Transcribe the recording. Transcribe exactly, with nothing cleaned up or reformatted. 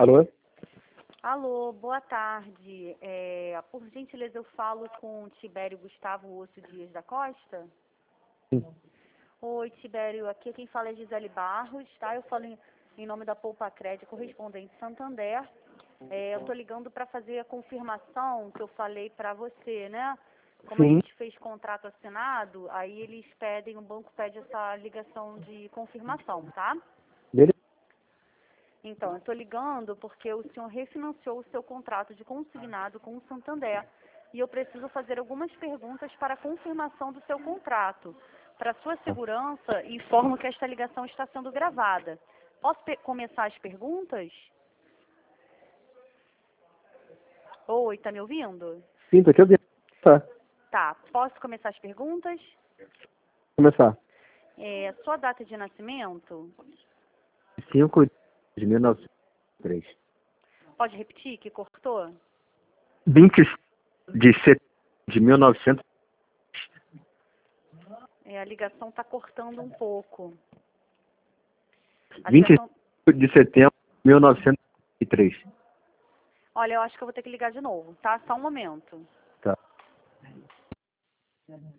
Alô? Alô, boa tarde. É, por gentileza, eu falo com o Tibério Gustavo Osso Dias da Costa? Sim. Oi, Tibério, aqui quem fala é Gisele Barros, tá? Eu falo em, em nome da Poupa Crédito Correspondente Santander. É, eu tô ligando para fazer a confirmação que eu falei para você, né? Como a Sim. gente fez contrato assinado, aí eles pedem, o banco pede essa ligação de confirmação, tá? Beleza. Então, eu estou ligando porque o senhor refinanciou o seu contrato de consignado com o Santander e eu preciso fazer algumas perguntas para a confirmação do seu contrato. Para sua segurança, informo que esta ligação está sendo gravada. Posso começar as perguntas? Oi, está me ouvindo? Sim, tô aqui ouvindo. Tá. Tá, posso começar as perguntas? Começar. É, sua data de nascimento? cinco de mil novecentos e três. Pode repetir, que cortou? vinte de setembro de mil e novecentos. É, a ligação está cortando um pouco. A vinte ligação... de setembro de mil novecentos e três. Olha, eu acho que eu vou ter que ligar de novo, tá? Só um momento. Tá.